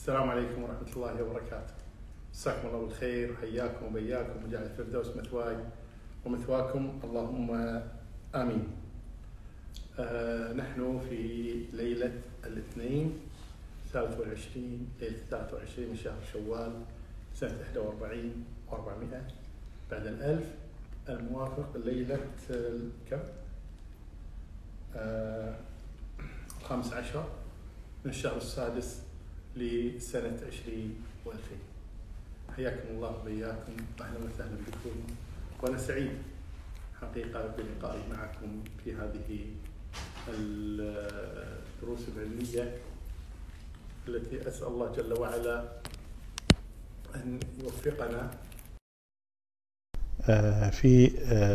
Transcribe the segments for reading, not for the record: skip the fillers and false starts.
السلام عليكم ورحمة الله وبركاته. مساكم الله بالخير وحياكم وبياكم وجعل الفردوس مثواي ومثواكم اللهم آمين. نحن في ليلة الاثنين 23 ليلة 23 من شهر شوال سنة 41 و400 بعد الألف، الموافق ليلة كم؟ 15 من الشهر السادس لسنة 20 و2000. حياكم الله وبياكم، أهلا وسهلا بكم، وأنا سعيد حقيقة بلقائي معكم في هذه الدروس العلمية التي أسأل الله جل وعلا أن يوفقنا في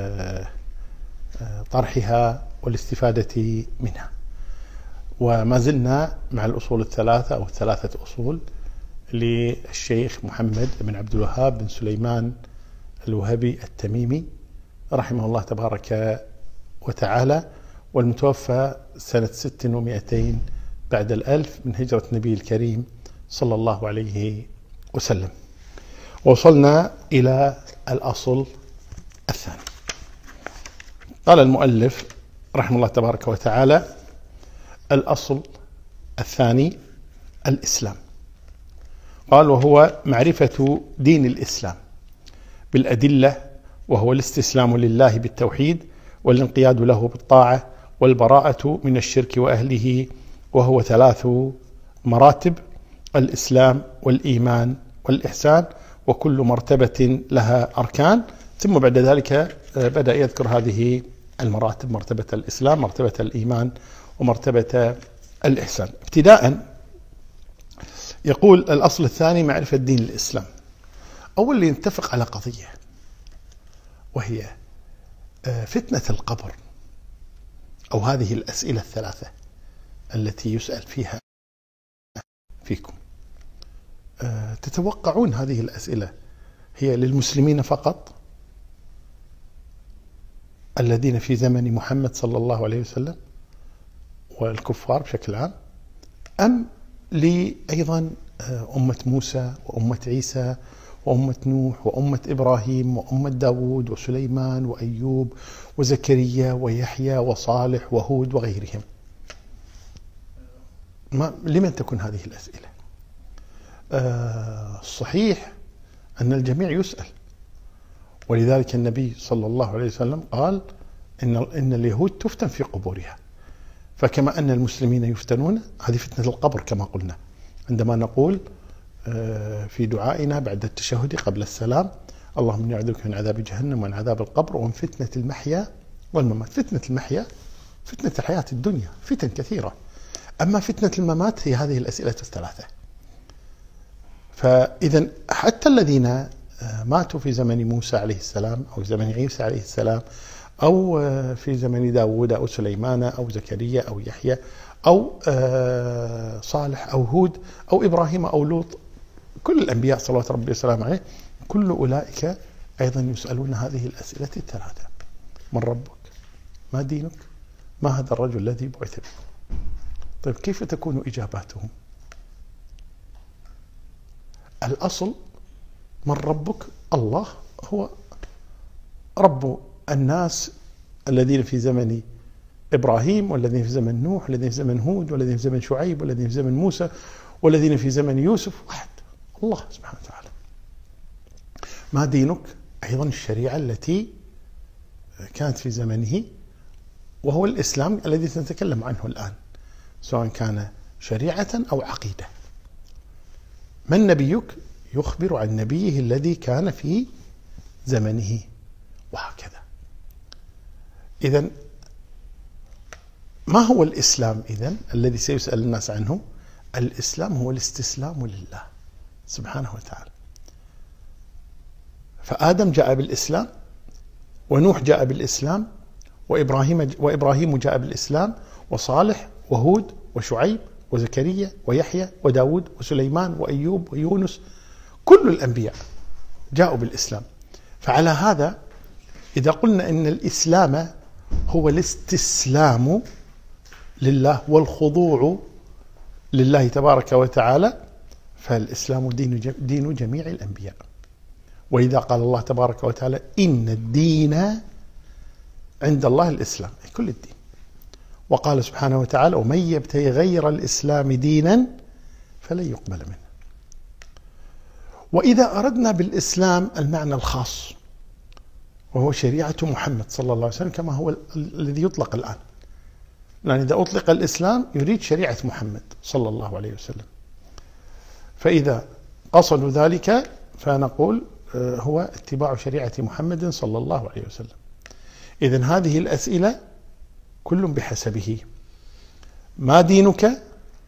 طرحها والاستفادة منها. وما زلنا مع الأصول الثلاثة أو الثلاثة أصول للشيخ محمد بن عبد الوهاب بن سليمان الوهبي التميمي رحمه الله تبارك وتعالى، والمتوفى سنة 600 بعد الألف من هجرة النبي الكريم صلى الله عليه وسلم. وصلنا إلى الأصل الثاني. قال المؤلف رحمه الله تبارك وتعالى: الأصل الثاني الإسلام. قال: وهو معرفة دين الإسلام بالأدلة، وهو الاستسلام لله بالتوحيد والانقياد له بالطاعة والبراءة من الشرك وأهله، وهو 3 مراتب: الإسلام والإيمان والإحسان، وكل مرتبة لها أركان. ثم بعد ذلك بدأ يذكر هذه المراتب: مرتبة الإسلام، مرتبة الإيمان، ومرتبة الإحسان. ابتداء يقول: الأصل الثاني معرفة دين الإسلام. أول نتفق على قضية، وهي فتنة القبر، أو هذه الأسئلة الثلاثة التي يسأل فيها فيكم. تتوقعون هذه الأسئلة هي للمسلمين فقط الذين في زمن محمد صلى الله عليه وسلم والكفار بشكل عام، أم أيضا أمة موسى وأمة عيسى وأمة نوح وأمة إبراهيم وأمة داود وسليمان وأيوب وزكريا ويحيى وصالح وهود وغيرهم؟ لمن تكون هذه الأسئلة؟ صحيح أن الجميع يسأل، ولذلك النبي صلى الله عليه وسلم قال إن اليهود تفتن في قبورها. فكما أن المسلمين يفتنون، هذه فتنة القبر كما قلنا عندما نقول في دعائنا بعد التشهد قبل السلام: اللهم إني أعوذ بك من عذاب جهنم ومن عذاب القبر ومن فتنة المحيا والممات. فتنة المحيا فتنة الحياة الدنيا، فتن كثيرة. أما فتنة الممات هي هذه الأسئلة الثلاثة. فإذا حتى الذين ماتوا في زمن موسى عليه السلام أو زمن عيسى عليه السلام أو في زمن داود أو سليمان أو زكريا أو يحيى أو صالح أو هود أو إبراهيم أو لوط، كل الأنبياء صلوات ربي وسلامه عليه، كل أولئك أيضا يسألون هذه الأسئلة الثلاثة: من ربك؟ ما دينك؟ ما هذا الرجل الذي بعث بكم؟ طيب كيف تكون إجاباتهم؟ الأصل: من ربك؟ الله هو رب الناس الذين في زمن إبراهيم، والذين في زمن نوح، والذين في زمن هود، والذين في زمن شعيب، والذين في زمن موسى، والذين في زمن يوسف، واحد، الله سبحانه وتعالى. ما دينك؟ أيضا الشريعة التي كانت في زمنه، وهو الإسلام الذي سنتكلم عنه الآن، سواء كان شريعة أو عقيدة. من نبيك؟ يخبر عن نبيه الذي كان في زمنه، وهكذا. إذن ما هو الإسلام إذن الذي سيسأل الناس عنه؟ الإسلام هو الاستسلام لله سبحانه وتعالى. فآدم جاء بالإسلام، ونوح جاء بالإسلام، وإبراهيم جاء بالإسلام، وصالح وهود وشعيب وزكريا ويحيى وداود وسليمان وأيوب ويونس، كل الأنبياء جاءوا بالإسلام. فعلى هذا إذا قلنا إن الإسلام هو الاستسلام لله والخضوع لله تبارك وتعالى، فالإسلام دين جميع الأنبياء. وإذا قال الله تبارك وتعالى إن الدين عند الله الإسلام، كل الدين. وقال سبحانه وتعالى ومن يبتغي غير الإسلام دينا فلن يقبل منه. وإذا أردنا بالإسلام المعنى الخاص وهو شريعة محمد صلى الله عليه وسلم كما هو الذي يطلق الآن، لأن إذا أطلق الإسلام يريد شريعة محمد صلى الله عليه وسلم. فإذا قصدوا ذلك فنقول هو اتباع شريعة محمد صلى الله عليه وسلم. إذن هذه الأسئلة كل بحسبه. ما دينك؟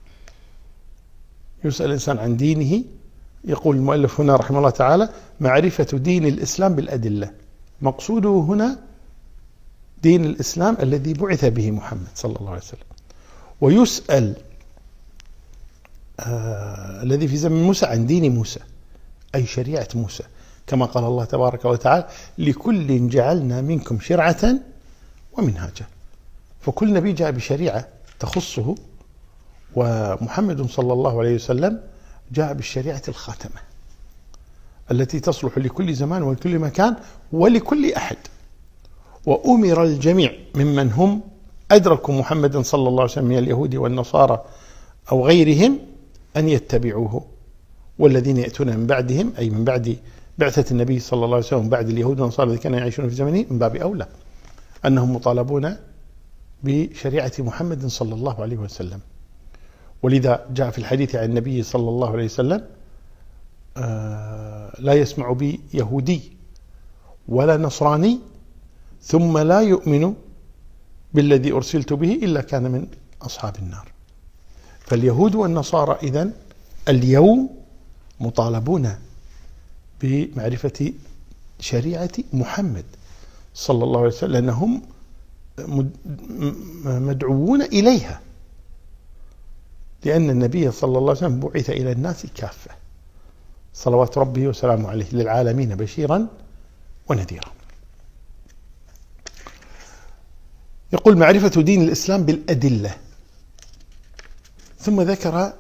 يسأل الإنسان عن دينه. يقول المؤلف هنا رحمه الله تعالى معرفة دين الإسلام بالأدلة. مقصوده هنا دين الإسلام الذي بعث به محمد صلى الله عليه وسلم. ويسأل الذي في زمن موسى عن دين موسى، أي شريعة موسى، كما قال الله تبارك وتعالى لكل جعلنا منكم شرعة ومنهاجا. فكل نبي جاء بشريعة تخصه، ومحمد صلى الله عليه وسلم جاء بالشريعة الخاتمة التي تصلح لكل زمان ولكل مكان ولكل أحد. وأمر الجميع ممن هم أدركوا محمدا صلى الله عليه وسلم من اليهود والنصارى أو غيرهم أن يتبعوه، والذين يأتون من بعدهم أي من بعد بعثة النبي صلى الله عليه وسلم بعد اليهود والنصارى الذين كانوا يعيشون في زمنه من باب أولى أنهم مطالبون بشريعة محمد صلى الله عليه وسلم. ولذا جاء في الحديث عن النبي صلى الله عليه وسلم لا يسمع بي يهودي ولا نصراني ثم لا يؤمن بالذي أرسلت به إلا كان من أصحاب النار. فاليهود والنصارى إذن اليوم مطالبون بمعرفة شريعة محمد صلى الله عليه وسلم لأنهم مدعوون إليها، لأن النبي صلى الله عليه وسلم بعث إلى الناس كافة صلوات ربه وسلامه عليه للعالمين بشيرا ونذيرا. يقول معرفة دين الإسلام بالأدلة، ثم ذكر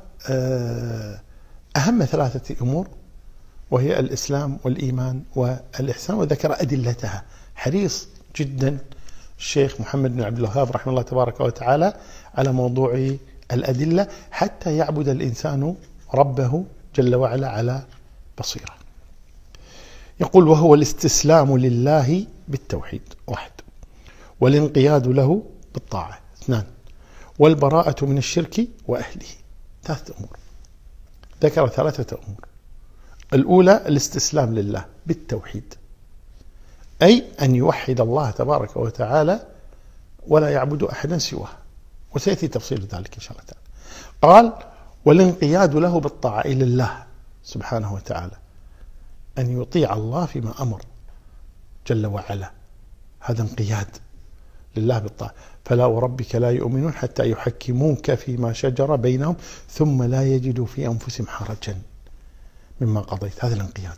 أهم ثلاثة أمور وهي الإسلام والإيمان والإحسان، وذكر أدلتها. حريص جدا الشيخ محمد بن عبد الوهاب رحمه الله تبارك وتعالى على موضوع الأدلة حتى يعبد الإنسان ربه جل وعلا على بصيرة. يقول وهو الاستسلام لله بالتوحيد 1، والانقياد له بالطاعة 2، والبراءة من الشرك وأهله 3 أمور. ذكر 3 أمور. الأولى الاستسلام لله بالتوحيد، أي أن يوحد الله تبارك وتعالى ولا يعبد أحدا سواه، وسيأتي تفصيل ذلك إن شاء الله تعالى. قال والانقياد له بالطاعة إلى الله سبحانه وتعالى، أن يطيع الله فيما أمر جل وعلا، هذا انقياد لله بالطاعة. فلا وربك لا يؤمنون حتى يحكموك فيما شجر بينهم ثم لا يجدوا في أنفسهم حرجا مما قضيت، هذا الانقياد.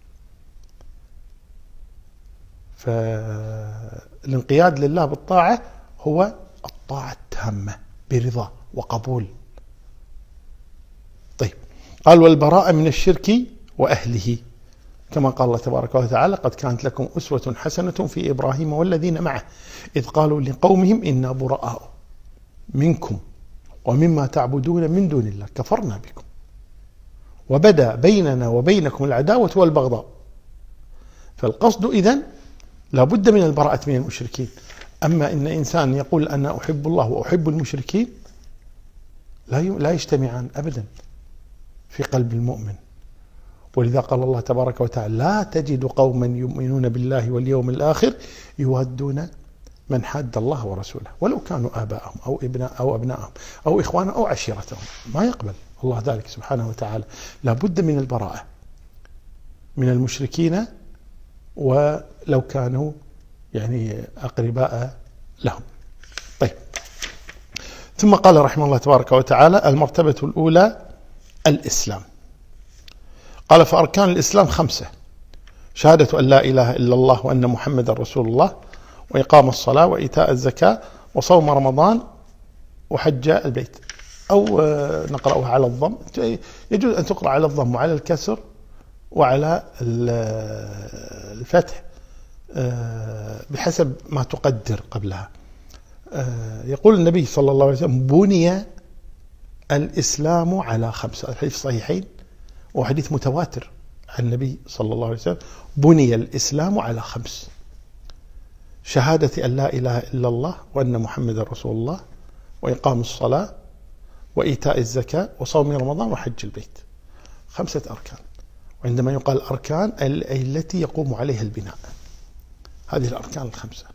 فالانقياد لله بالطاعة هو الطاعة التامة برضا وقبول. طيب قال والبراءة من الشرك وأهله، كما قال الله تبارك وتعالى قد كانت لكم أسوة حسنة في إبراهيم والذين معه إذ قالوا لقومهم إنا براء منكم ومما تعبدون من دون الله كفرنا بكم وبدأ بيننا وبينكم العداوة والبغضاء. فالقصد إذن لابد من البراءة من المشركين. أما إن إنسان يقول أنا أحب الله وأحب المشركين لا يجتمعان أبدا في قلب المؤمن. ولذا قال الله تبارك وتعالى لا تجد قوما يؤمنون بالله واليوم الآخر يودون من حاد الله ورسوله ولو كانوا آباءهم أو أبناءهم أو إخوانهم أو عشيرتهم. ما يقبل الله ذلك سبحانه وتعالى. لابد من البراءة من المشركين ولو كانوا يعني أقرباء لهم. طيب ثم قال رحمه الله تبارك وتعالى المرتبة الأولى الإسلام. قال فأركان الإسلام 5: شهادة أن لا إله إلا الله وأن محمد رسول الله، وإقام الصلاة، وإيتاء الزكاة، وصوم رمضان، وحج البيت. أو نقرأها على الضم، يجوز أن تقرأ على الضم وعلى الكسر وعلى الفتح بحسب ما تقدر قبلها. يقول النبي صلى الله عليه وسلم: بني الإسلام على 5. الحديث صحيحين وحديث متواتر عن النبي صلى الله عليه وسلم: بني الإسلام على 5: شهادة أن لا إله إلا الله وأن محمد رسول الله، وإقام الصلاة، وإيتاء الزكاة، وصوم رمضان، وحج البيت. 5 أركان. وعندما يقال أركان أي التي يقوم عليها البناء. هذه الأركان 5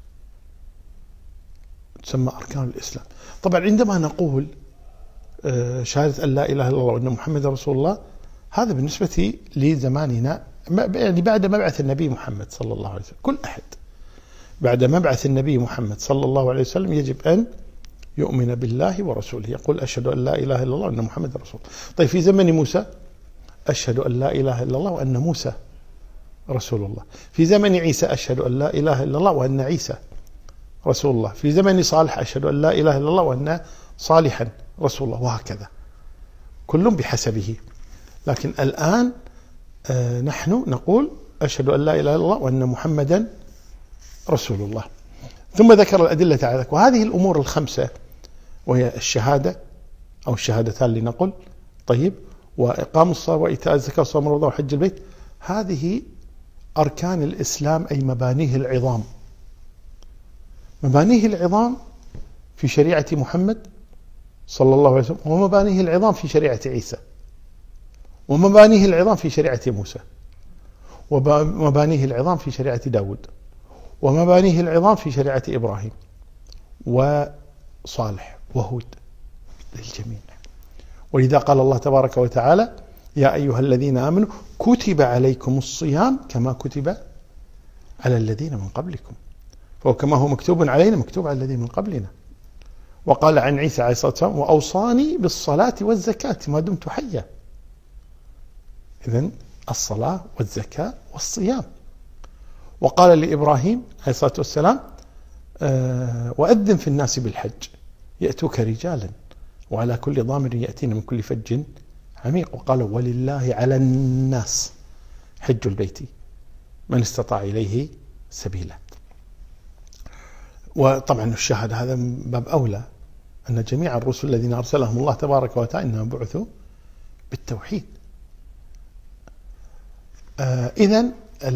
تسمى أركان الإسلام. طبعا عندما نقول شهادة أن لا إله إلا الله وأن محمد رسول الله، هذا بالنسبة لزماننا، يعني بعد مبعث النبي محمد صلى الله عليه وسلم. كل أحد بعد مبعث النبي محمد صلى الله عليه وسلم يجب أن يؤمن بالله ورسوله، يقول: أشهد أن لا إله إلا الله وأن محمد رسول الله. طيب في زمن موسى: أشهد أن لا إله إلا الله وأن موسى رسول الله. في زمن عيسى: أشهد أن لا إله إلا الله وأن عيسى رسول الله. في زمن صالح: أشهد أن لا إله إلا الله وأن صالحا رسول الله، وهكذا كل بحسبه. لكن الآن نحن نقول: أشهد أن لا إله إلا الله وأن محمدا رسول الله. ثم ذكر الأدلة على ذلك. وهذه الأمور 5 وهي الشهادة أو الشهادتان لنقل، طيب، وإقام الصلاة، وإيتاء الزكاة، وصوم رمضان، وحج البيت، هذه أركان الإسلام، أي مبانيه العظام. مبانيه العظام في شريعة محمد صلى الله عليه وسلم، ومبانيه العظام في شريعة عيسى، ومبانيه العظام في شريعة موسى، ومبانيه العظام في شريعة داود، ومبانيه العظام في شريعة إبراهيم وصالح وهود، للجميع. ولذا قال الله تبارك وتعالى: يا أيها الذين آمنوا كتب عليكم الصيام كما كتب على الذين من قبلكم. فكما هو مكتوب علينا مكتوب على الذين من قبلنا. وقال عن عيسى عليه الصلاة والسلام: وأوصاني بالصلاة والزكاة ما دمت حيا. إذن الصلاة والزكاة والصيام. وقال لإبراهيم عليه الصلاة والسلام: وأذن في الناس بالحج يأتوك رجالا وعلى كل ضامر يأتين من كل فج عميق. وقال: ولله على الناس حج البيت من استطاع إليه سبيلا. وطبعا الشهادة هذا من باب أولى، أن جميع الرسل الذين أرسلهم الله تبارك وتعالى إنهم بعثوا بالتوحيد. إذن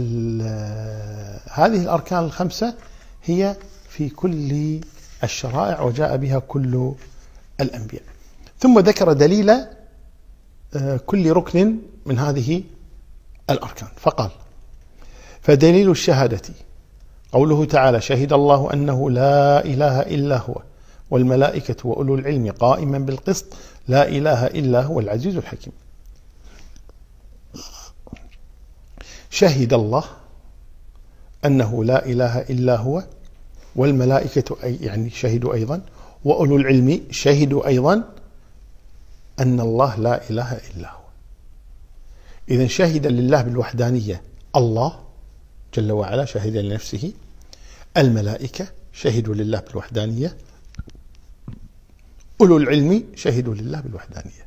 هذه الأركان 5 هي في كل الشرائع وجاء بها كل الأنبياء. ثم ذكر دليل كل ركن من هذه الأركان فقال: فدليل الشهادة قوله تعالى: شهد الله أنه لا إله إلا هو والملائكة وأولو العلم قائما بالقسط لا إله إلا هو العزيز الحكيم. شهد الله أنه لا إله إلا هو، والملائكة يعني شهدوا أيضا، وأولو العلم شهدوا أيضا أن الله لا إله إلا هو. إذن شهد لله بالوحدانية الله جل وعلا، شهد لنفسه. الملائكة شهدوا لله بالوحدانية. أولو العلم شهدوا لله بالوحدانية.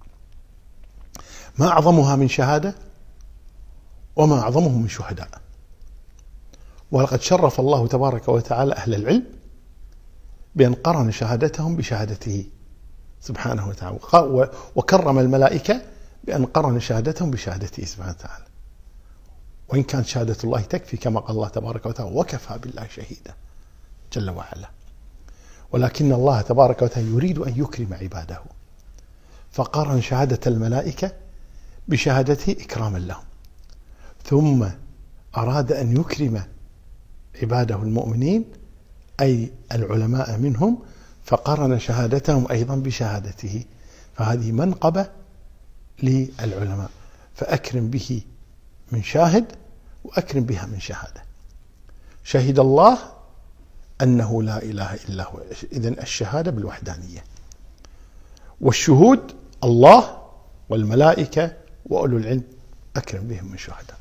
ما أعظمها من شهادة وما أعظمهم من شهداء. ولقد شرف الله تبارك وتعالى أهل العلم بأن قرن شهادتهم بشهادته سبحانه وتعالى، وكرم الملائكة بأن قرن شهادتهم بشهادته سبحانه وتعالى. وإن كانت شهادة الله تكفي كما قال الله تبارك وتعالى: وكفى بالله شهيدا جل وعلا. ولكن الله تبارك وتعالى يريد أن يكرم عباده، فقارن شهادة الملائكة بشهادته إكراما لهم، ثم أراد أن يكرم عباده المؤمنين أي العلماء منهم، فقارن شهادتهم أيضا بشهادته. فهذه منقبة للعلماء، فأكرم به من شاهد وأكرم بها من شهادة. شهد الله أنه لا إله إلا هو، إذن الشهادة بالوحدانية. والشهود الله والملائكة وأولو العلم أكرم بهم من شهداء.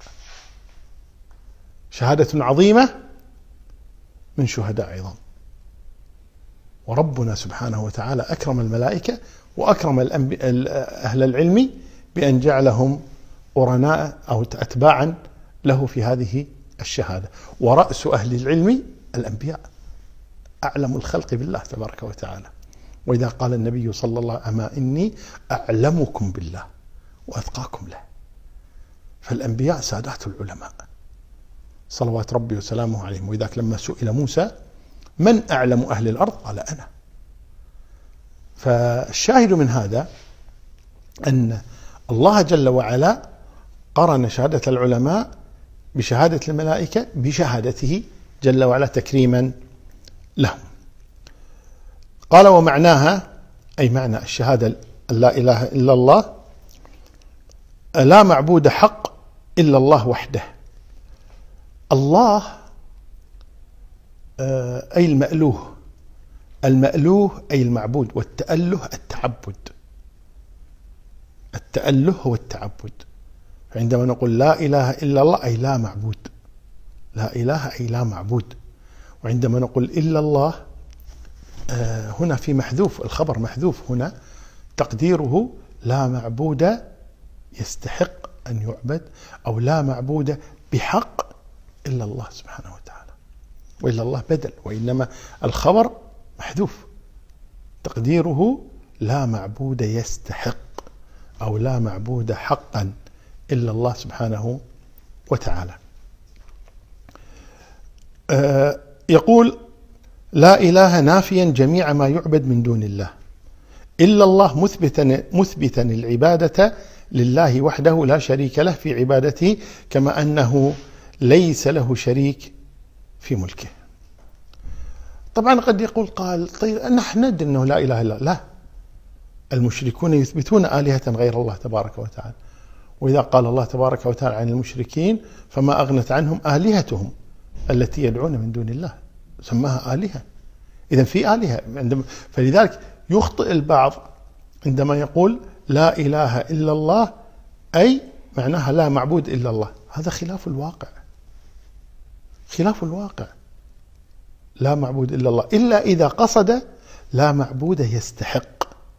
شهادة عظيمة من شهداء عظام. وربنا سبحانه وتعالى أكرم الملائكة وأكرم أهل العلم بأن جعلهم قرناء أو أتباعا له في هذه الشهادة. ورأس أهل العلم الأنبياء، أعلم الخلق بالله تبارك وتعالى. وإذا قال النبي صلى الله عليه وسلم: أما إني أعلمكم بالله وأتقاكم له. فالأنبياء سادات العلماء صلوات ربي وسلامه عليهم. وإذاك لما سئل موسى: من أعلم أهل الأرض؟ قال: أنا. فالشاهد من هذا أن الله جل وعلا قرن شهادة العلماء بشهادة الملائكة بشهادته جل وعلا تكريما لهم. قال: ومعناها، أي معنى الشهادة لا إله إلا الله، لا معبود حق إلا الله وحده. الله أي المألوه، المألوه أي المعبود، والتأله التعبد. التأله هو التعبد. فعندما نقول لا إله إلا الله أي لا معبود، لا إله أي لا معبود. وعندما نقول إلا الله هنا في محذوف، الخبر محذوف هنا، تقديره لا معبود يستحق أن يعبد، أو لا معبود بحق إلا الله سبحانه وتعالى. وإلا الله بدل، وإنما الخبر محذوف تقديره لا معبود يستحق، أو لا معبود حقا إلا الله سبحانه وتعالى. يقول: لا إله نافيا جميع ما يعبد من دون الله، إلا الله مثبتا العبادة لله وحده لا شريك له في عبادته، كما أنه ليس له شريك في ملكه. طبعا قد يقول قال: طيب نحن ندري أنه لا إله إلا الله. لا، المشركون يثبتون آلهة غير الله تبارك وتعالى. وإذا قال الله تبارك وتعالى عن المشركين: فما أغنت عنهم آلهتهم التي يدعون من دون الله، سماها آلهة. إذن في آلهة. فلذلك يخطئ البعض عندما يقول لا إله إلا الله أي معناها لا معبود إلا الله. هذا خلاف الواقع، خلاف الواقع. لا معبود إلا الله، إلا إذا قصد لا معبود يستحق،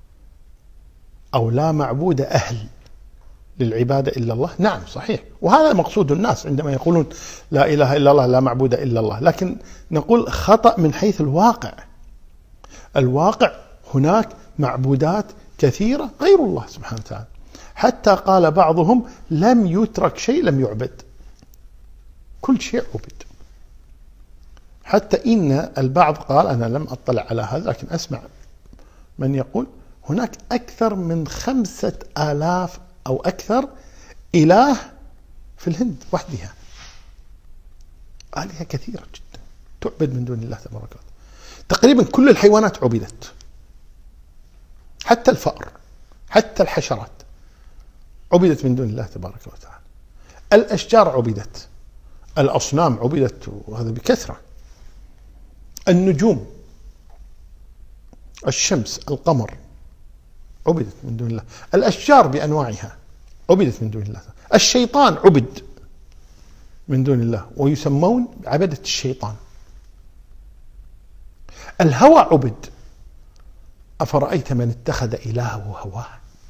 أو لا معبود أهل للعبادة إلا الله. نعم صحيح، وهذا مقصود الناس عندما يقولون لا إله إلا الله لا معبود إلا الله. لكن نقول خطأ من حيث الواقع. الواقع هناك معبودات كثيرة غير الله سبحانه وتعالى، حتى قال بعضهم: لم يترك شيء لم يعبد، كل شيء عبد. حتى إن البعض قال، أنا لم أطلع على هذا لكن أسمع من يقول هناك أكثر من 5000 أو أكثر إله في الهند وحدها، آلهة كثيرة جدا تعبد من دون الله تبارك وتعالى. تقريبا كل الحيوانات عبدت، حتى الفأر، حتى الحشرات عبدت من دون الله تبارك وتعالى. الأشجار عبدت، الأصنام عبدت، وهذا بكثرة. النجوم، الشمس، القمر عبدت من دون الله. الأشجار بأنواعها عبدت من دون الله. الشيطان عبد من دون الله، ويسمون عبدة الشيطان. الهوى عبد. أفرأيت من اتخذ إلهه هواه.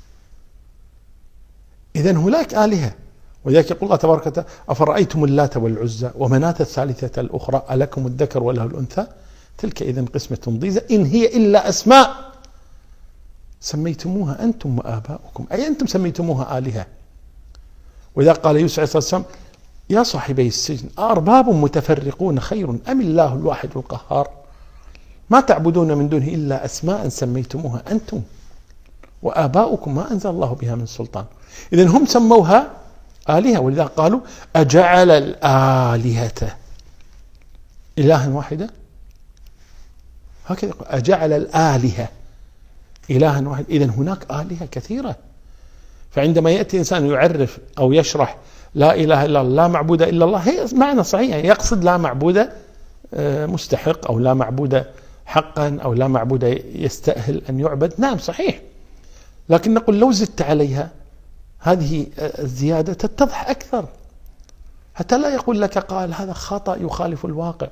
إذن هناك آلهة. ولذلك يقول الله تبارك وتعالى: أفرأيتم اللات والعزى ومناة الثالثة الأخرى ألكم الذكر وله الأنثى تلك إذن قسمة ضيزى إن هي إلا أسماء سميتموها أنتم وآباؤكم، أي أنتم سميتموها آلهة. وإذا قال يوسف عليه الصلاة والسلام: يا صاحبي السجن أأرباب متفرقون خير أم الله الواحد القهار ما تعبدون من دونه إلا أسماء سميتموها أنتم وآباؤكم ما أنزل الله بها من سلطان. إذن هم سموها آلهة. ولذا قالوا: أجعل الآلهة إلها واحدا. هكذا يقول: أجعل الآلهة إلها واحد. إذن هناك آلهة كثيرة. فعندما يأتي إنسان يعرف أو يشرح لا إله إلا الله لا معبود إلا الله، هي معنى صحيح، يعني يقصد لا معبود مستحق، أو لا معبود حقا، أو لا معبود يستأهل أن يعبد. نعم صحيح، لكن نقول لو زدت عليها هذه الزيادة تتضح أكثر، حتى لا يقول لك قال هذا خطأ يخالف الواقع.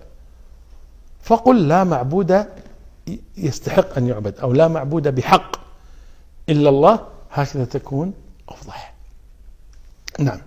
فقل لا معبود يستحق أن يعبد، أو لا معبود بحق إلا الله، هكذا تكون أوضح. نعم.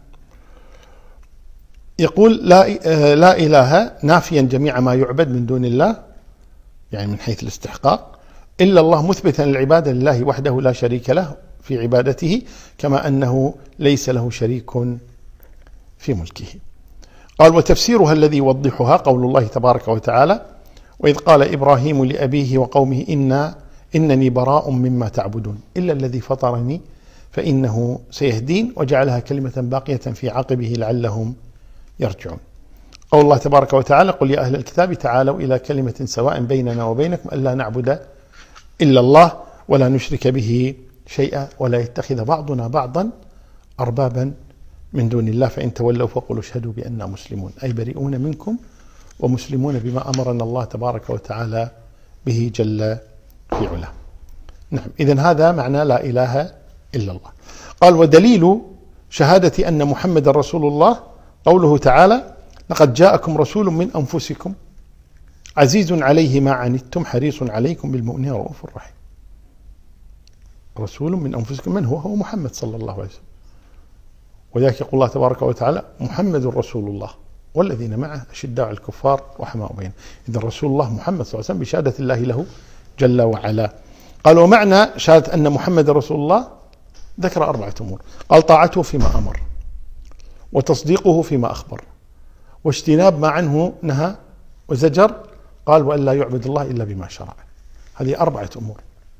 يقول لا إله نافيا جميع ما يعبد من دون الله، يعني من حيث الاستحقاق، إلا الله مثبتا العبادة لله وحده لا شريك له في عبادته، كما أنه ليس له شريك في ملكه. قال وتفسيرها الذي يوضحها قول الله تبارك وتعالى: وإذ قال إبراهيم لأبيه وقومه إنني براء مما تعبدون إلا الذي فطرني فإنه سيهدين، وجعلها كلمة باقية في عقبه لعلهم يرجعون. قول الله تبارك وتعالى: قل يا أهل الكتاب تعالوا إلى كلمة سواء بيننا وبينكم ألا نعبد إلا الله ولا نشرك به شيئا ولا يتخذ بعضنا بعضا أربابا من دون الله فإن تولوا فقولوا اشهدوا بأننا مسلمون، أي بريئون منكم ومسلمون بما أمرنا الله تبارك وتعالى به جل في علاه. نعم، إذن هذا معنى لا إله إلا الله. قال ودليل شهادة أن محمد رسول الله قوله تعالى: لقد جاءكم رسول من أنفسكم عزيز عليه ما عنتم حريص عليكم بالمؤمنين رؤوف رحيم. رسول من أنفسكم، من هو؟ هو محمد صلى الله عليه وسلم. وذلك يقول الله تبارك وتعالى: محمد رسول الله والذين معه أشداء على الكفار رحماء بينهم. إذن رسول الله محمد صلى الله عليه وسلم بشهادة الله له جل وعلا. قال ومعنى شهادة أن محمد رسول الله ذكر 4 أمور. قال طاعته فيما أمر، وتصديقه فيما أخبر، واجتناب ما عنه نهى وزجر، قال وأن لا يعبد الله إلا بما شرع. هذه 4 أمور.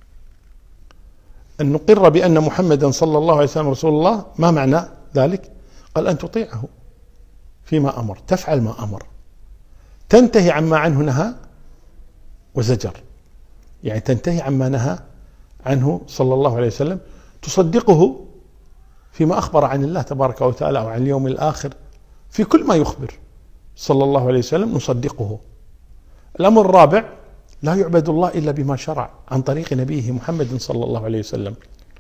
أن نقر بأن محمدا صلى الله عليه وسلم رسول الله، ما معنى ذلك؟ قال أن تطيعه فيما أمر، تفعل ما أمر، تنتهي عما عنه نهى وزجر، يعني تنتهي عما نهى عنه صلى الله عليه وسلم، تصدقه فيما أخبر عن الله تبارك وتعالى أو عن اليوم الآخر، في كل ما يخبر صلى الله عليه وسلم نصدقه. الأمر الرابع: لا يعبد الله إلا بما شرع عن طريق نبيه محمد صلى الله عليه وسلم،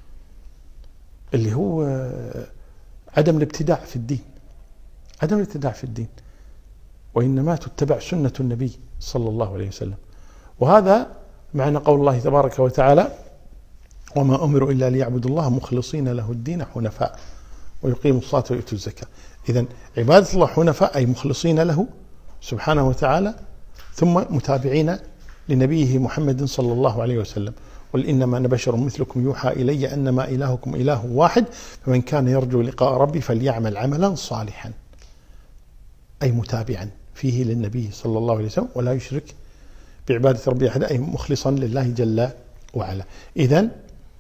اللي هو عدم الابتداع في الدين، عدم الابتداع في الدين، وإنما تتبع سنة النبي صلى الله عليه وسلم. وهذا معنى قول الله تبارك وتعالى: وما أمروا إلا ليعبدوا الله مخلصين له الدين حنفاء ويقيموا الصلاة ويؤتوا الزكاة. إذن عبادة الله حنفاء أي مخلصين له سبحانه وتعالى، ثم متابعين لنبيه محمد صلى الله عليه وسلم. قل إنما أنا بشر مثلكم يوحى إلي أنما إلهكم إله واحد فمن كان يرجو لقاء ربي فليعمل عملا صالحا، أي متابعا فيه للنبي صلى الله عليه وسلم ولا يشرك بعبادة ربي أحد، أي مخلصا لله جل وعلا. إذن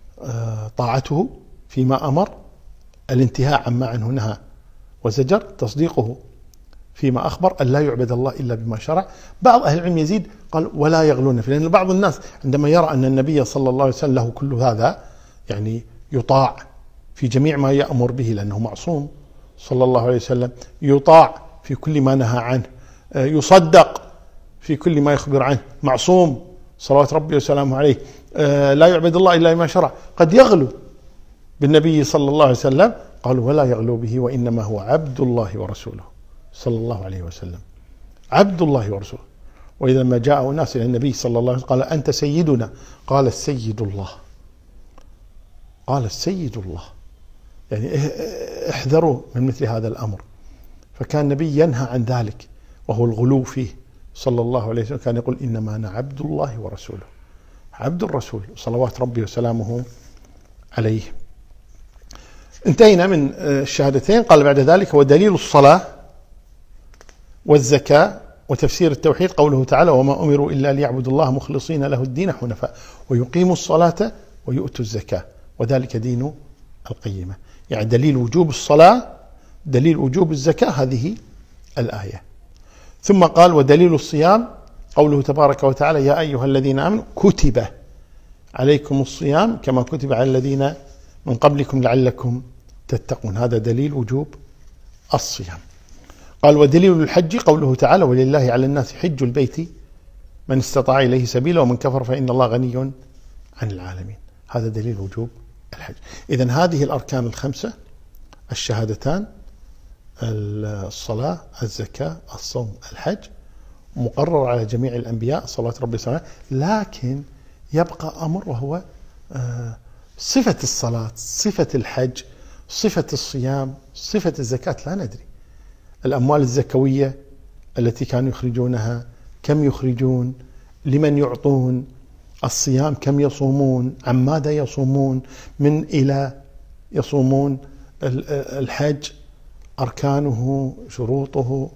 طاعته فيما أمر، الانتهاء عما عنه نهى وزجر، تصديقه فيما أخبر، أن لا يعبد الله إلا بما شرع. بعض أهل العلم يزيد قال ولا يغلون فيه، لأن بعض الناس عندما يرى أن النبي صلى الله عليه وسلم له كل هذا، يعني يطاع في جميع ما يأمر به لأنه معصوم صلى الله عليه وسلم، يطاع في كل ما نهى عنه، يصدق في كل ما يخبر عنه، معصوم صلوات ربي وسلامه عليه، لا يعبد الله إلا بما شرع، قد يغلو بالنبي صلى الله عليه وسلم. قالوا ولا يغلو به وإنما هو عبد الله ورسوله صلى الله عليه وسلم، عبد الله ورسوله. وإذا ما جاء ناس إلى النبي صلى الله عليه وسلم قال أنت سيدنا، قال السيد الله، قال السيد الله، يعني احذروا من مثل هذا الأمر. فكان النبي ينهى عن ذلك وهو الغلو فيه صلى الله عليه وسلم، كان يقول إنما أنا عبد الله ورسوله، عبد الرسول صلوات ربي وسلامه عليه. انتهينا من الشهادتين. قال بعد ذلك ودليل الصلاة والزكاة وتفسير التوحيد قوله تعالى: وما أمروا إلا ليعبدوا الله مخلصين له الدين حنفاء ويقيموا الصلاة ويؤتوا الزكاة وذلك دين القيمة. يعني دليل وجوب الصلاة، دليل وجوب الزكاة، هذه الآية. ثم قال ودليل الصيام قوله تبارك وتعالى: يا أيها الذين آمنوا كتب عليكم الصيام كما كتب على الذين من قبلكم لعلكم تتقون. هذا دليل وجوب الصيام. قال ودليل الحج قوله تعالى: ولله على الناس حج البيت من استطاع إليه سبيلا ومن كفر فإن الله غني عن العالمين. هذا دليل وجوب الحج. إذن هذه الأركان ال5: الشهادتان، الصلاة، الزكاة، الصوم، الحج، مقرر على جميع الأنبياء صلوات ربي وسلامه. لكن يبقى أمر وهو صفة الصلاة، صفة الحج، صفة الصيام، صفة الزكاة لا ندري. الأموال الزكوية التي كانوا يخرجونها كم يخرجون، لمن يعطون، الصيام كم يصومون، عن ماذا يصومون، من إلى يصومون، الحج أركانه، شروطه،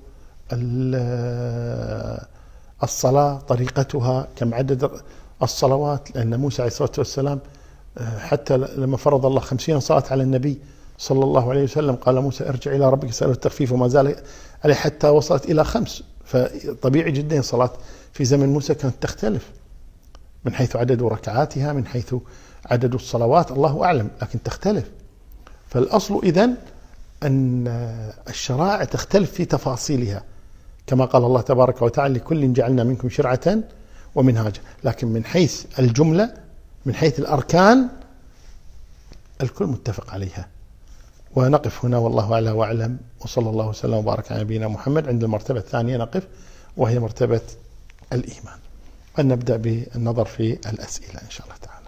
الصلاة طريقتها، كم عدد الصلوات، لأن موسى عليه الصلاة والسلام حتى لما فرض الله 50 صلاة على النبي صلى الله عليه وسلم قال موسى ارجع إلى ربك اسأله التخفيف، وما زال عليه حتى وصلت إلى 5. فطبيعي جدا الصلاة في زمن موسى كانت تختلف من حيث عدد ركعاتها، من حيث عدد الصلوات، الله أعلم، لكن تختلف. فالأصل إذن أن الشرائع تختلف في تفاصيلها، كما قال الله تبارك وتعالى لكل جعلنا منكم شرعة ومنهاجا، لكن من حيث الجملة، من حيث الأركان، الكل متفق عليها. ونقف هنا والله أعلى وأعلم، وصلى الله وسلم وبارك على نبينا محمد. عند المرتبة الثانية نقف، وهي مرتبة الإيمان. ونبدأ بالنظر في الأسئلة إن شاء الله تعالى.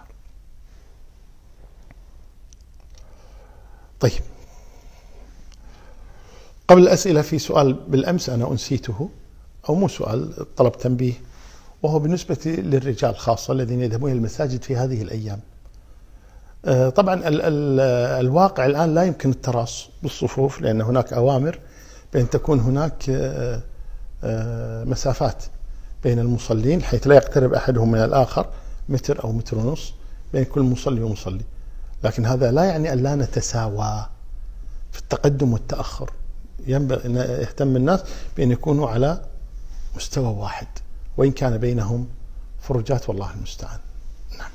طيب، قبل الأسئلة في سؤال بالأمس أنا أنسيته، أو مو سؤال، طلب تنبيه، وهو بالنسبة للرجال خاصة الذين يذهبون إلى المساجد في هذه الأيام. طبعا الواقع الآن لا يمكن التراص بالصفوف، لأن هناك أوامر بأن تكون هناك مسافات بين المصلين حيث لا يقترب أحدهم من الآخر متر أو متر ونص بين كل مصلي ومصلي. لكن هذا لا يعني أن لا نتساوى في التقدم والتأخر. ينبغي أن يهتم الناس بأن يكونوا على مستوى واحد، وإن كان بينهم فروجات، والله المستعان. نعم.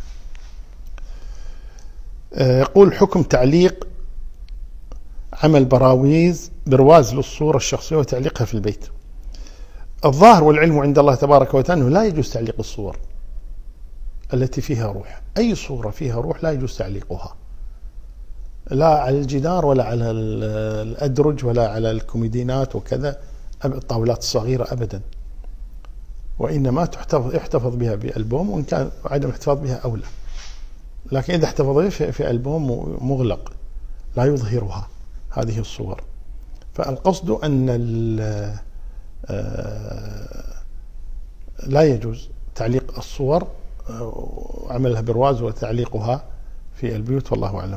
يقول حكم تعليق عمل برواز للصورة الشخصية وتعليقها في البيت. الظاهر والعلم عند الله تبارك وتعالى لا يجوز تعليق الصور التي فيها روح. أي صورة فيها روح لا يجوز تعليقها، لا على الجدار ولا على الأدرج ولا على الكوميدينات وكذا، الطاولات الصغيرة أبدا. وإنما يحتفظ بها بألبوم، وإن كان عدم الاحتفاظ بها أولى. لكن إذا احتفظ بها في ألبوم مغلق لا يظهرها هذه الصور. فالقصد أن لا يجوز تعليق الصور، عملها برواز وتعليقها في البيوت، والله أعلم.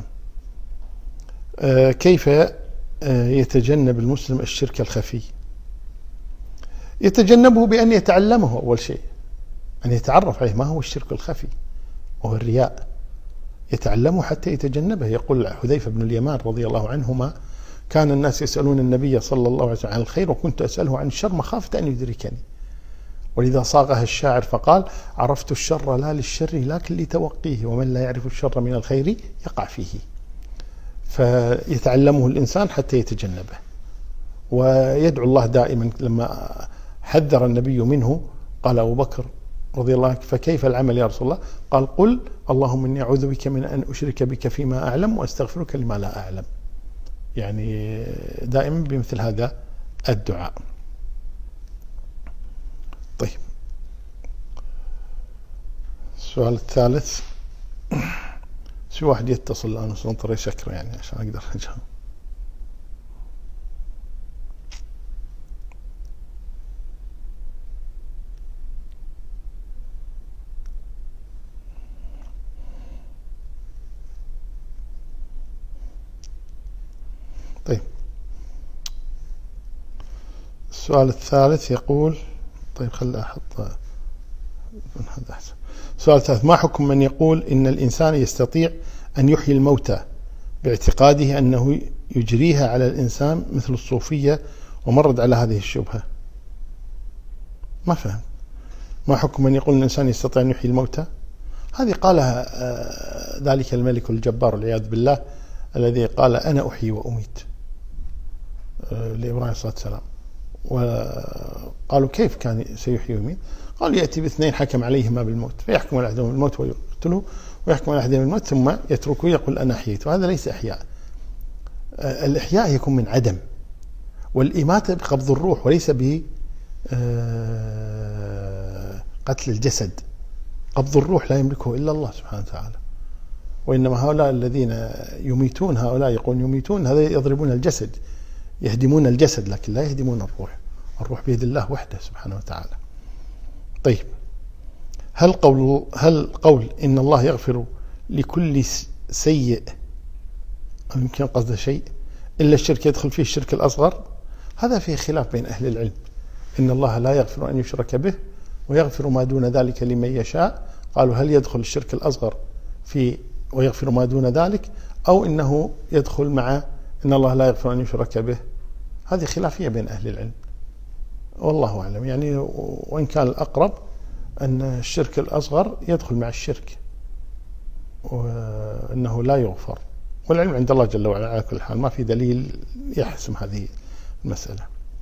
كيف يتجنب المسلم الشرك الخفي؟ يتجنبه بأن يتعلمه أول شيء، أن يتعرف عليه ما هو الشرك الخفي وهو الرياء، يتعلمه حتى يتجنبه. يقول حذيفة بن اليمان رضي الله عنهما: كان الناس يسألون النبي صلى الله عليه وسلم عن الخير، وكنت أسأله عن الشر مخافة أن يدركني. ولذا صاغها الشاعر فقال: عرفت الشر لا للشر لكن لتوقيه، ومن لا يعرف الشر من الخير يقع فيه. فيتعلمه الإنسان حتى يتجنبه، ويدعو الله دائما. لما حذر النبي منه قال أبو بكر رضي الله عنه: فكيف العمل يا رسول الله؟ قال: قل اللهم إني أعوذ بك من أن أشرك بك فيما أعلم وأستغفرك لما لا أعلم. يعني دائما بمثل هذا الدعاء. طيب، السؤال الثالث، في واحد يتصل الآن وسنطر شكره يعني عشان أقدر أجاوب. طيب، السؤال الثالث يقول، طيب خلي أحط هذا أحسن. السؤال الثالث: ما حكم من يقول إن الإنسان يستطيع أن يحيي الموتى باعتقاده أنه يجريها على الإنسان مثل الصوفية، ومرد على هذه الشبهة؟ ما فهم. ما حكم من يقول إن الإنسان يستطيع أن يحيي الموتى؟ هذه قالها ذلك الملك الجبار والعياذ بالله، الذي قال: أنا أحيي وأميت، لإبراهيم عليه الصلاة والسلام. وقالوا: كيف كان سيحيي ويميت؟ قال: يأتي باثنين حكم عليهما بالموت، فيحكم على أحدهم بالموت ويقتله، ويحكم على أحدهم بالموت ثم يتركه يقول أنا أحييت. وهذا ليس إحياء. الإحياء يكون من عدم، والإماتة بقبض الروح وليس بقتل الجسد. قبض الروح لا يملكه إلا الله سبحانه وتعالى. وإنما هؤلاء الذين يميتون، هؤلاء يقولون يميتون، هذا يضربون الجسد، يهدمون الجسد، لكن لا يهدمون الروح. الروح بيد الله وحده سبحانه وتعالى. طيب، هل قول إن الله يغفر لكل سيء، أو يمكن قصد شيء إلا الشرك يدخل فيه الشرك الأصغر؟ هذا فيه خلاف بين أهل العلم. إن الله لا يغفر أن يشرك به ويغفر ما دون ذلك لمن يشاء. قالوا هل يدخل الشرك الأصغر في ويغفر ما دون ذلك، أو إنه يدخل مع إن الله لا يغفر أن يشرك به؟ هذه خلافية بين أهل العلم، والله أعلم. يعني وإن كان الأقرب أن الشرك الأصغر يدخل مع الشرك وأنه لا يغفر، والعلم عند الله جل وعلا. على كل حال ما في دليل يحسم هذه المسألة.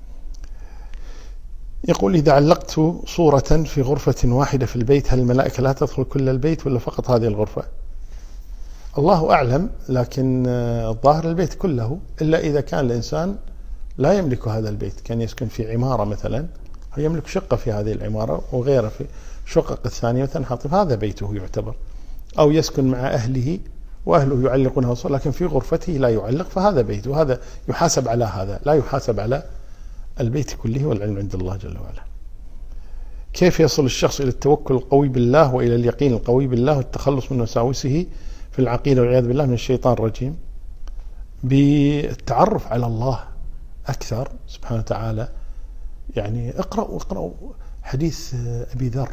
يقول إذا علقت صورة في غرفة واحدة في البيت، هل الملائكة لا تدخل كل البيت ولا فقط هذه الغرفة؟ الله أعلم، لكن الظاهر البيت كله، إلا إذا كان الإنسان لا يملك هذا البيت، كان يسكن في عمارة مثلا، يملك شقة في هذه العمارة وغيره في شقق الثانية تنحطف، هذا بيته يعتبر. أو يسكن مع أهله وأهله يعلقونها صور لكن في غرفته لا يعلق، فهذا بيته، وهذا يحاسب على هذا، لا يحاسب على البيت كله، والعلم عند الله جل وعلا. كيف يصل الشخص إلى التوكل القوي بالله وإلى اليقين القوي بالله والتخلص من وساوسه في العقيدة والعياذ بالله من الشيطان الرجيم؟ بالتعرف على الله أكثر سبحانه وتعالى. يعني اقرأوا حديث أبي ذر،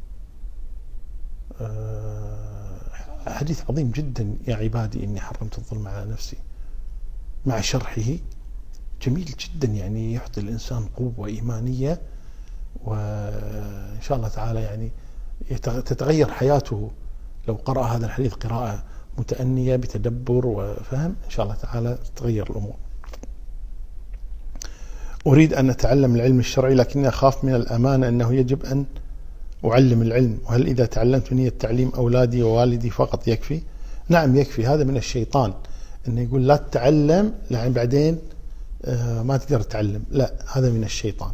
حديث عظيم جدا، يا عبادي إني حرمت الظلم على نفسي، مع شرحه جميل جدا، يعني يعطي الإنسان قوة إيمانية، وإن شاء الله تعالى يعني تتغير حياته لو قرأ هذا الحديث قراءة متأنية بتدبر وفهم، إن شاء الله تعالى تتغير الأمور. أريد أن أتعلم العلم الشرعي لكني أخاف من الأمانة أنه يجب أن أعلم العلم، وهل إذا تعلمت نية تعليم أولادي ووالدي فقط يكفي؟ نعم يكفي. هذا من الشيطان، أنه يقول لا تتعلم لأن بعدين ما تقدر تتعلم، لا، هذا من الشيطان.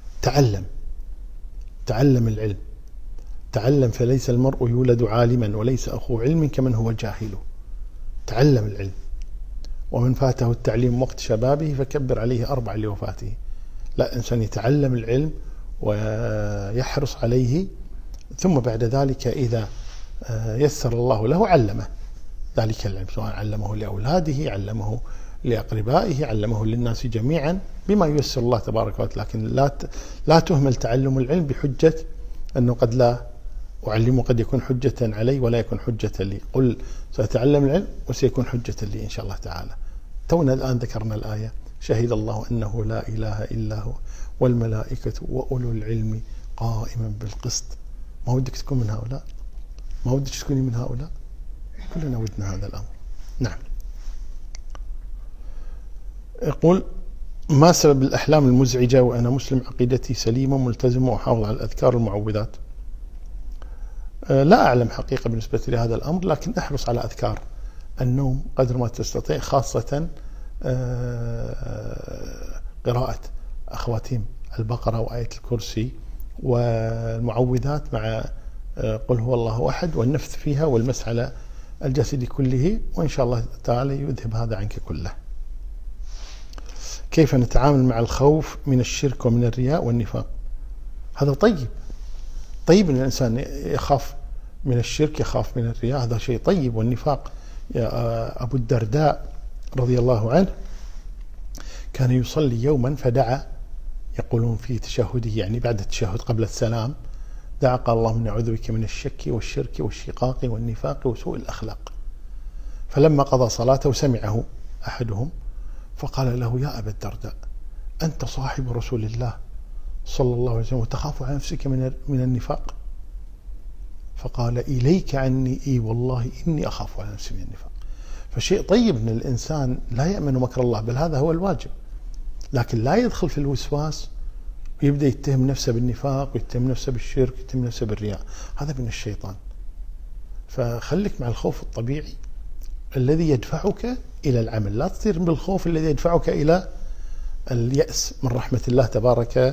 تعلم العلم، تعلم، فليس المرء يولد عالما وليس أخو علم كمن هو جاهل. تعلم العلم، ومن فاته التعليم وقت شبابه فكبر عليه 4 لوفاته. لا، إنسان يتعلم العلم ويحرص عليه، ثم بعد ذلك إذا يسر الله له علمه ذلك العلم، سواء علمه لأولاده، علمه لأقربائه، علمه للناس جميعا بما ييسر الله تبارك وتعالى. لكن لا تهمل تعلم العلم بحجة أنه قد لا أعلمه، قد يكون حجة علي ولا يكون حجة لي. قل سأتعلم العلم وسيكون حجة لي إن شاء الله تعالى. تونا الآن ذكرنا الآية شهد الله أنه لا إله إلا هو والملائكة وأولو العلم قائما بالقسط. ما ودك تكون من هؤلاء؟ ما ودك تكوني من هؤلاء؟ كلنا ودنا هذا الأمر. نعم. يقول ما سبب الأحلام المزعجة وأنا مسلم عقيدتي سليمة ملتزمة وأحافظ على الأذكار والمعوذات؟ لا أعلم حقيقة بالنسبة لهذا الأمر، لكن أحرص على أذكار النوم قدر ما تستطيع، خاصة قراءة أخواتيم البقرة وآية الكرسي والمعوذات مع قل هو الله أحد، والنفث فيها والمسح على الجسد كله، وإن شاء الله تعالى يذهب هذا عنك كله. كيف نتعامل مع الخوف من الشرك ومن الرياء والنفاق؟ هذا طيب أن الإنسان يخاف من الشرك، يخاف من الرياء، هذا شيء طيب. والنفاق، يا أبو الدرداء رضي الله عنه كان يصلي يوما فدعا، يقولون في تشهده يعني بعد التشهد قبل السلام، دعا قال اللهم نعوذ بك من الشك والشرك والشقاق والنفاق وسوء الأخلاق. فلما قضى صلاته سمعه أحدهم فقال له يا أبا الدرداء أنت صاحب رسول الله صلى الله عليه وسلم وتخاف على نفسك من النفاق؟ فقال إليك عني إي والله إني أخاف على نفسي من النفاق. فشيء طيب أن الإنسان لا يأمن مكر الله، بل هذا هو الواجب، لكن لا يدخل في الوسواس ويبدأ يتهم نفسه بالنفاق ويتهم نفسه بالشرك ويتهم نفسه بالرياء، هذا من الشيطان. فخليك مع الخوف الطبيعي الذي يدفعك إلى العمل، لا تصير بالخوف الذي يدفعك إلى اليأس من رحمة الله تبارك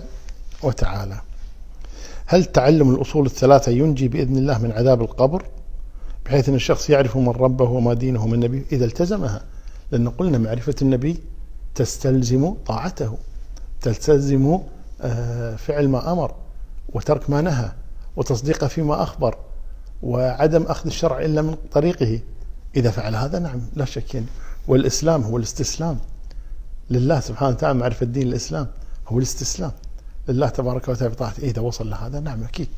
وتعالى. هل تعلم الأصول الثلاثة ينجي بإذن الله من عذاب القبر؟ بحيث أن الشخص يعرف من ربه وما دينه ومن نبيه إذا التزمها، لأن قلنا معرفة النبي تستلزم طاعته، تستلزم فعل ما أمر وترك ما نهى وتصديق فيما أخبر وعدم أخذ الشرع إلا من طريقه. إذا فعل هذا نعم لا شك يعني. والإسلام هو الاستسلام لله سبحانه وتعالى، معرفة الدين الإسلام هو الاستسلام لله تبارك وتعالى بطاعته. إذا وصل لهذا نعم أكيد.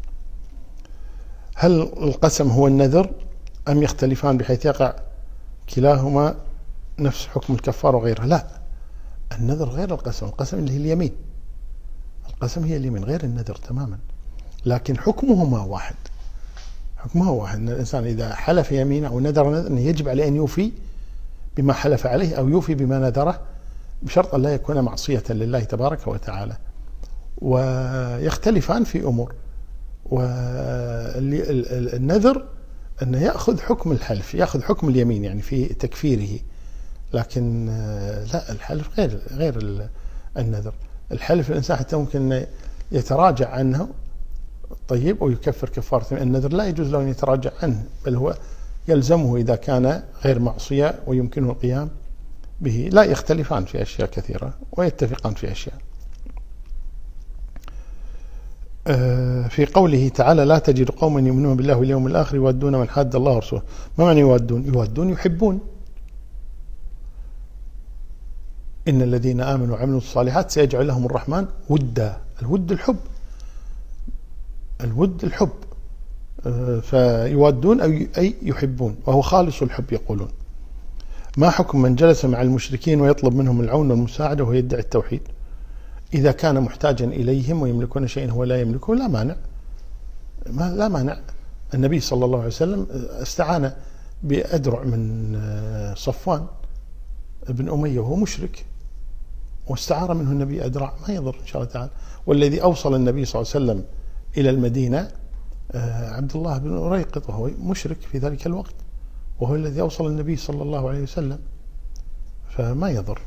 هل القسم هو النذر أم يختلفان بحيث يقع كلاهما نفس حكم الكفار وغيره؟ لا، النذر غير القسم. القسم اللي هي اليمين، القسم هي اليمين غير النذر تماما، لكن حكمهما واحد. حكمها واحد، أن الإنسان إذا حلف يمين أو نذر أنه يجب عليه أن يوفي بما حلف عليه أو يوفي بما نذره، بشرط أن لا يكون معصية لله تبارك وتعالى. ويختلفان في أمور، والنذر أنه يأخذ حكم الحلف، يأخذ حكم اليمين يعني في تكفيره، لكن لا، الحلف غير النذر. الحلف الإنسان حتى ممكن أن يتراجع عنه طيب ويكفر كفارة. النذر لا يجوز له أن يتراجع عنه، بل هو يلزمه إذا كان غير معصية ويمكنه القيام به. لا، يختلفان في أشياء كثيرة ويتفقان في أشياء. في قوله تعالى لا تجد قوما يؤمنون بالله واليوم الآخر يودون من حاد الله ورسوله. ما معنى يودون؟ يودون يحبون. إن الذين آمنوا وعملوا الصالحات سيجعل لهم الرحمن ودا. الود الحب، الود الحب. فيودون أي يحبون، وهو خالص الحب يقولون. ما حكم من جلس مع المشركين ويطلب منهم العون والمساعدة وهو يدعي التوحيد؟ إذا كان محتاجا إليهم ويملكون شيئا هو لا يملكه لا مانع، لا مانع. النبي صلى الله عليه وسلم استعان بأدرع من صفوان ابن أمية وهو مشرك، واستعار منه النبي أدرع، ما يضر إن شاء الله تعالى. والذي أوصل النبي صلى الله عليه وسلم إلى المدينة عبد الله بن أريقط وهو مشرك في ذلك الوقت، وهو الذي أوصل النبي صلى الله عليه وسلم، فما يضر.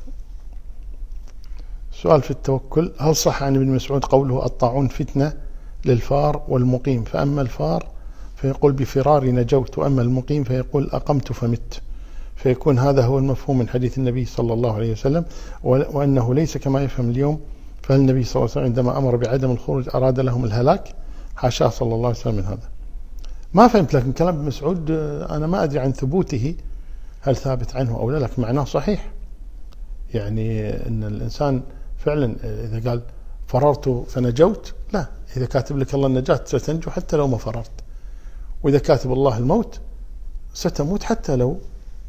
سؤال في التوكل: هل صح عن ابن مسعود قوله الطاعون فتنة للفار والمقيم، فأما الفار فيقول بفراري نجوت، وأما المقيم فيقول أقمت فمت، فيكون هذا هو المفهوم من حديث النبي صلى الله عليه وسلم، وأنه ليس كما يفهم اليوم. فهل النبي صلى الله عليه وسلم عندما أمر بعدم الخروج أراد لهم الهلاك؟ حاشاه صلى الله عليه وسلم من هذا. ما فهمت، لكن كلام ابن مسعود أنا ما أدري عن ثبوته، هل ثابت عنه أو لا، لكن معناه صحيح. يعني أن الإنسان فعلا إذا قال فررت فنجوت، لا، إذا كاتب لك الله النجاة ستنجو حتى لو ما فررت، وإذا كاتب الله الموت ستموت حتى لو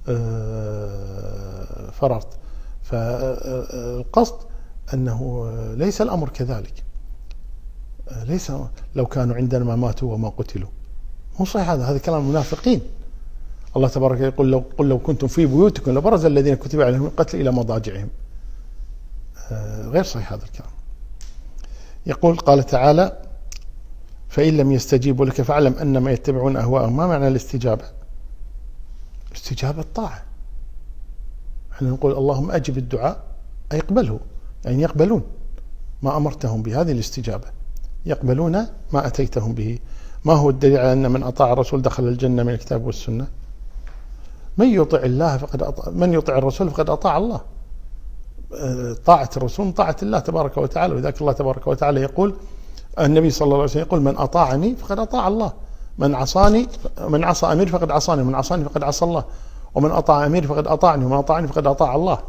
فررت. فالقصد أنه ليس الأمر كذلك، ليس لو كانوا عندنا ما ماتوا وما قتلوا، مو صحيح. هذا كلام المنافقين. الله تبارك يقول قل لو كنتم في بيوتكم لبرز الذين كتب عليهم القتل إلى مضاجعهم. غير صحيح هذا الكلام. يقول قال تعالى فإن لم يستجيبوا لك فاعلم أنما يتبعون أهواءهم. ما معنى الاستجابة؟ استجابة طاعة. احنا نقول اللهم أجب الدعاء أي يقبله، يعني يقبلون ما أمرتهم بهذه الاستجابة، يقبلون ما أتيتهم به. ما هو الدليل على أن من أطاع الرسول دخل الجنة من الكتاب والسنة؟ من يطع الله فقد أطاع، من يطع الرسول فقد أطاع الله. طاعة الرسول طاعة الله تبارك وتعالى، وذلك الله تبارك وتعالى يقول، النبي صلى الله عليه وسلم يقول من أطاعني فقد أطاع الله، من عصى أمير فقد عصاني، ومن عصاني فقد عصى الله، ومن أطاع أمير فقد أطاعني، ومن أطاعني فقد أطاع الله.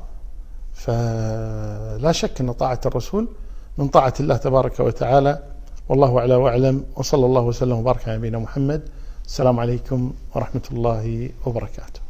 فلا شك أن طاعة الرسول من طاعة الله تبارك وتعالى. والله أعلى وأعلم، وصلى الله وسلم وبارك على نبينا محمد. السلام عليكم ورحمة الله وبركاته.